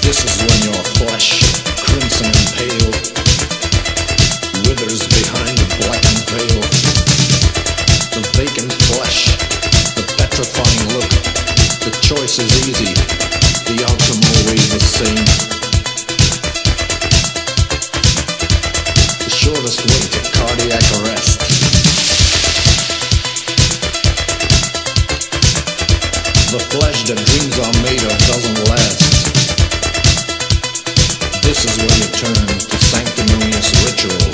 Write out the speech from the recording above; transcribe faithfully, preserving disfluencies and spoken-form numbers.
This is when your flesh, crimson and pale, withers behind the blackened veil. The vacant flesh, the petrifying look. The choice is easy, the outcome always the same. The shortest way to cardiac arrest. The flesh that dreams are made of doesn't last. This is where you turn to sanctimonious ritual.